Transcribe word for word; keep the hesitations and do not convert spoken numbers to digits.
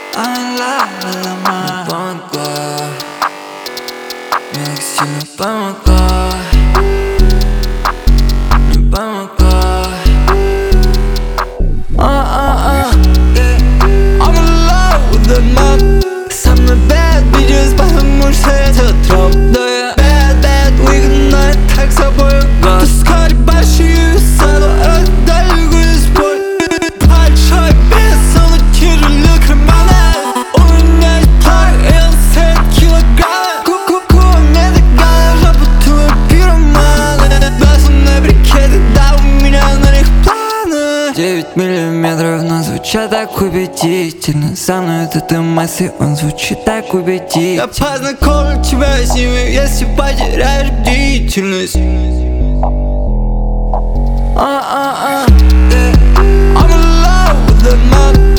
I'm in love with the man. Помогла, мне так сильно помогла, мне помогла. uh-uh-uh, yeah. I'm in love with the man. Со мной bad bitches, потому что я тебя троп. Да я bad, bad, выгодно, так собой гад. Таскать большие веса, но это далеко не спой. Большой вес, он тяжелее кармана. У меня есть плаг, и он стоит килограмм. Ку-ку-ку, мне так гадно, жопу твою пироманы. Безумные брикеты, да, у меня на них планы. Девять миллиметров, но звучат так убедительно. Со мной этот эмоций, он звучит так убедительно. Я познакомлю тебя с ними, если потеряешь бдительность. Uh, uh, uh, yeah. I'm in love with the man.